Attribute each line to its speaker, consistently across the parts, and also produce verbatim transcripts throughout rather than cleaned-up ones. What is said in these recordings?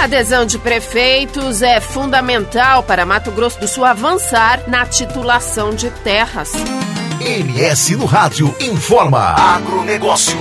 Speaker 1: A adesão de prefeitos é fundamental para Mato Grosso do Sul avançar na titulação de terras.
Speaker 2: M S no Rádio informa. Agronegócio.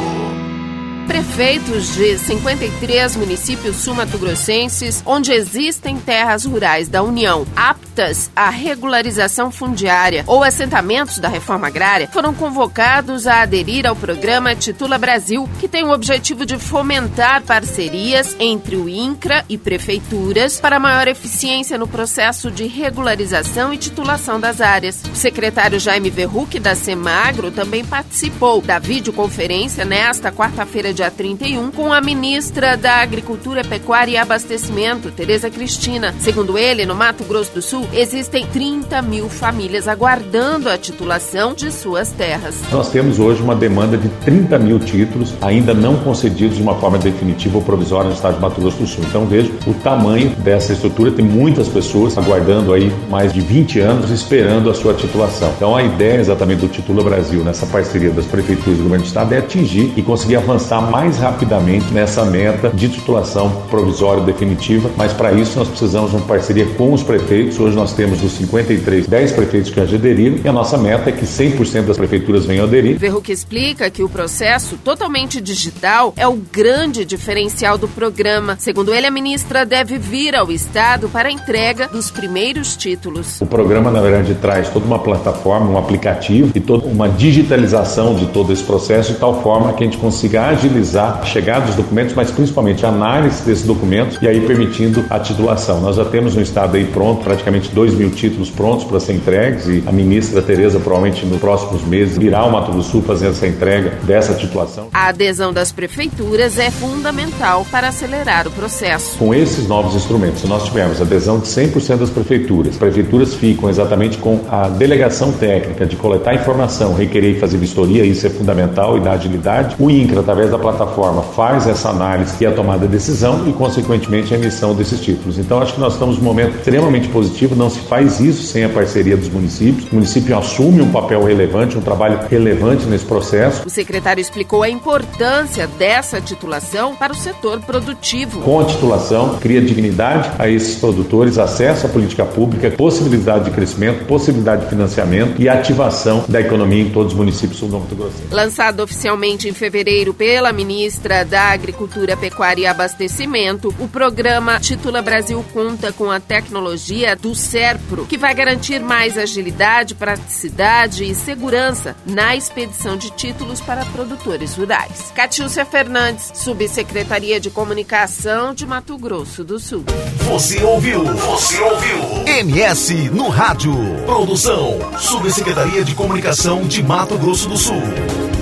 Speaker 1: Prefeitos de cinquenta e três municípios sul-mato-grossenses, onde existem terras rurais da União aptas à regularização fundiária ou assentamentos da reforma agrária, foram convocados a aderir ao programa Titula Brasil, que tem o objetivo de fomentar parcerias entre o INCRA e prefeituras para maior eficiência no processo de regularização e titulação das áreas. O secretário Jaime Verruc, da Semagro, também participou da videoconferência nesta quarta-feira, dia trinta e um, com a ministra da Agricultura, Pecuária e Abastecimento, Tereza Cristina. Segundo ele, no Mato Grosso do Sul, existem trinta mil famílias aguardando a titulação de suas terras.
Speaker 3: Nós temos hoje uma demanda de trinta mil títulos ainda não concedidos de uma forma definitiva ou provisória no estado de Mato Grosso do Sul. Então veja o tamanho dessa estrutura. Tem muitas pessoas aguardando aí mais de vinte anos esperando a sua titulação. Então a ideia exatamente do Titula Brasil, nessa parceria das prefeituras e do governo do estado, é atingir e conseguir avançar mais rapidamente nessa meta de titulação provisória definitiva, mas para isso nós precisamos de uma parceria com os prefeitos. Hoje nós temos dos cinquenta e três, dez prefeitos que já aderiram e a nossa meta é que cem por cento das prefeituras venham aderir.
Speaker 1: Verruc explica que o processo totalmente digital é o grande diferencial do programa. Segundo ele, a ministra deve vir ao estado para a entrega dos primeiros títulos.
Speaker 3: O programa, na verdade, traz toda uma plataforma, um aplicativo e toda uma digitalização de todo esse processo de tal forma que a gente consiga agilizar a chegada dos documentos, mas principalmente a análise desses documentos e aí permitindo a titulação. Nós já temos no estado aí pronto, praticamente dois mil títulos prontos para ser entregues e a ministra Tereza provavelmente nos próximos meses virá ao Mato Grosso do Sul fazendo essa entrega dessa titulação.
Speaker 1: A adesão das prefeituras é fundamental para acelerar o processo.
Speaker 3: Com esses novos instrumentos, se nós tivermos adesão de cem por cento das prefeituras, as prefeituras ficam exatamente com a delegação técnica de coletar informação, requerer e fazer vistoria, isso é fundamental e dá agilidade. O INCRA, através da plataforma, faz essa análise e a tomada de decisão e, consequentemente, a emissão desses títulos. Então, acho que nós estamos num momento extremamente positivo, não se faz isso sem a parceria dos municípios. O município assume um papel relevante, um trabalho relevante nesse processo.
Speaker 1: O secretário explicou a importância dessa titulação para o setor produtivo.
Speaker 3: Com a titulação, cria dignidade a esses produtores, acesso à política pública, possibilidade de crescimento, possibilidade de financiamento e ativação da economia em todos os municípios sul do Mato Grosso.
Speaker 1: Lançado oficialmente em fevereiro pela ministra da Agricultura, Pecuária e Abastecimento, o programa Titula Brasil conta com a tecnologia do SERPRO, que vai garantir mais agilidade, praticidade e segurança na expedição de títulos para produtores rurais. Catiúcia Fernandes, Subsecretaria de Comunicação de Mato Grosso do Sul.
Speaker 2: Você ouviu? Você ouviu? M S no Rádio. Produção, Subsecretaria de Comunicação de Mato Grosso do Sul.